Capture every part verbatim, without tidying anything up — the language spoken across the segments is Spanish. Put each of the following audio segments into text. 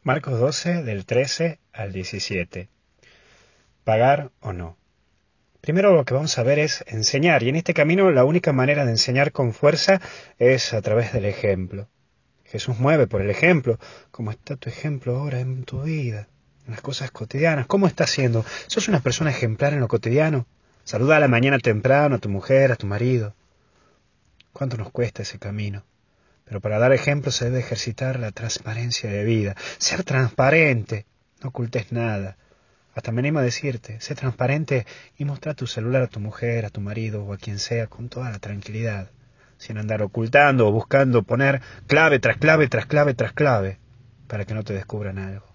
Marcos doce, del trece al diecisiete. ¿Pagar o no? Primero lo que vamos a ver es enseñar, y en este camino la única manera de enseñar con fuerza es a través del ejemplo. Jesús mueve por el ejemplo. ¿Cómo está tu ejemplo ahora en tu vida? En las cosas cotidianas. ¿Cómo estás siendo? ¿Sos una persona ejemplar en lo cotidiano? Saluda a la mañana temprano a tu mujer, a tu marido. ¿Cuánto nos cuesta ese camino? Pero para dar ejemplo se debe ejercitar la transparencia de vida. Ser transparente. No ocultes nada. Hasta me animo a decirte, sé transparente y mostra tu celular a tu mujer, a tu marido o a quien sea con toda la tranquilidad, sin andar ocultando o buscando poner clave tras clave tras clave tras clave para que no te descubran algo.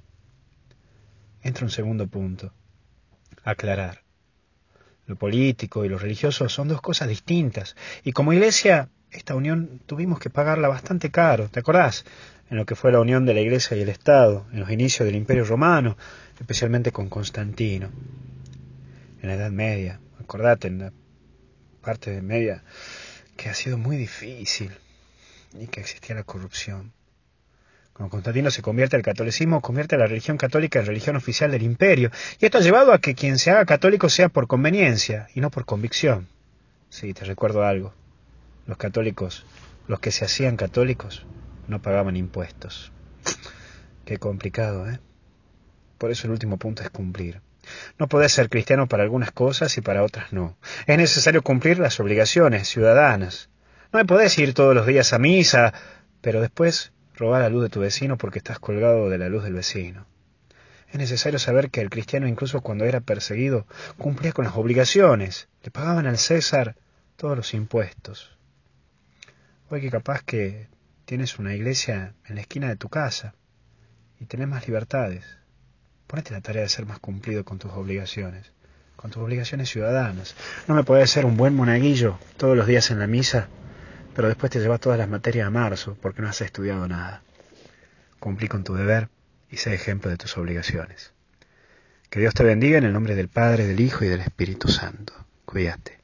Entra un segundo punto, aclarar. Lo político y lo religioso son dos cosas distintas y como iglesia esta unión tuvimos que pagarla bastante caro, ¿te acordás? En lo que fue la unión de la iglesia y el Estado, en los inicios del Imperio Romano, especialmente con Constantino. En la Edad Media, acordate, en la parte de media, que ha sido muy difícil y que existía la corrupción. Cuando Constantino se convierte al catolicismo, convierte a la religión católica en religión oficial del imperio. Y esto ha llevado a que quien se haga católico sea por conveniencia y no por convicción. Sí, te recuerdo algo. Los católicos, los que se hacían católicos, no pagaban impuestos. Qué complicado, ¿eh? Por eso el último punto es cumplir. No podés ser cristiano para algunas cosas y para otras no. Es necesario cumplir las obligaciones ciudadanas. No me podés ir todos los días a misa, pero después robar la luz de tu vecino porque estás colgado de la luz del vecino. Es necesario saber que el cristiano, incluso cuando era perseguido, cumplía con las obligaciones. Le pagaban al César todos los impuestos. Hoy que capaz que tienes una iglesia en la esquina de tu casa y tenés más libertades, ponete la tarea de ser más cumplido con tus obligaciones, con tus obligaciones ciudadanas. No me podés ser un buen monaguillo todos los días en la misa, pero después te llevas todas las materias a marzo porque no has estudiado nada. Cumplí con tu deber y sé ejemplo de tus obligaciones. Que Dios te bendiga en el nombre del Padre, del Hijo y del Espíritu Santo. Cuídate.